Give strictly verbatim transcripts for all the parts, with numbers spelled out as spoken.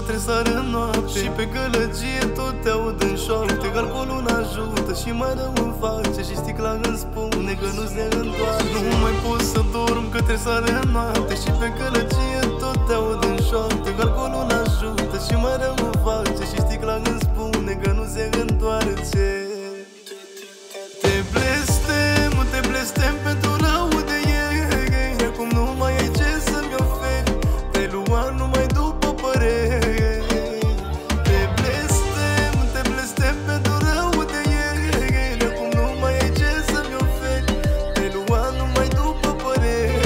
către sară în noapte și pe gălăgie tot te aud în șoapte. Că alcoolul n-ajută și mai rău îmi face și sticla îmi spune că nu se întoarce. Nu mai pot să dorm către sară în noapte și pe gălăgie tot te aud în șoapte. Că alcoolul n-ajută și mai rău îmi face și sticla îmi spune că nu se întoarce. Te blestem, te blestem pentru rău de ieri. Acum nu mai ai ce să-mi oferi, te-ai luat numai după păreri. Te blestem, te blestem pentru rău de ieri. Acum nu mai ai ce să-mi oferi, te-ai luat numai după păreri.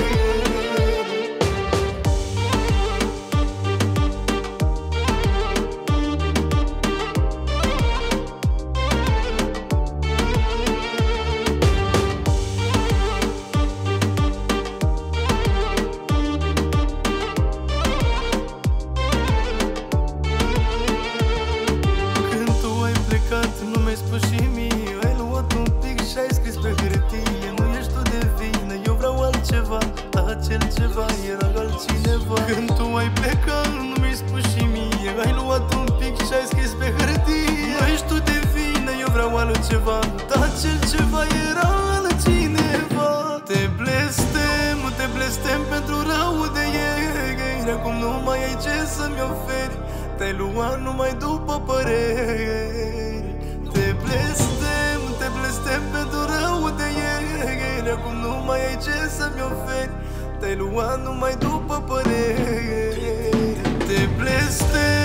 Nu mi-ai spus și mie, ai luat un pic și ai scris pe hârtie. Nu ești tu de vină, eu vreau altceva, dar acel ceva era altcineva. Când tu ai plecat, nu mi-ai spus și mie, ai luat un pic și ai scris pe hârtie. Nu ești tu de vină, eu vreau altceva, dar acel ceva era altcineva. Te blestem, te blestem pentru rău de ieri. Acum nu mai ai ce să-mi oferi, te-ai luat numai după păreri. Te blestem, te blestem pentru rău de ieri. Acum nu mai ai ce să-mi oferi, te-ai luat numai după păreri. Te blestem.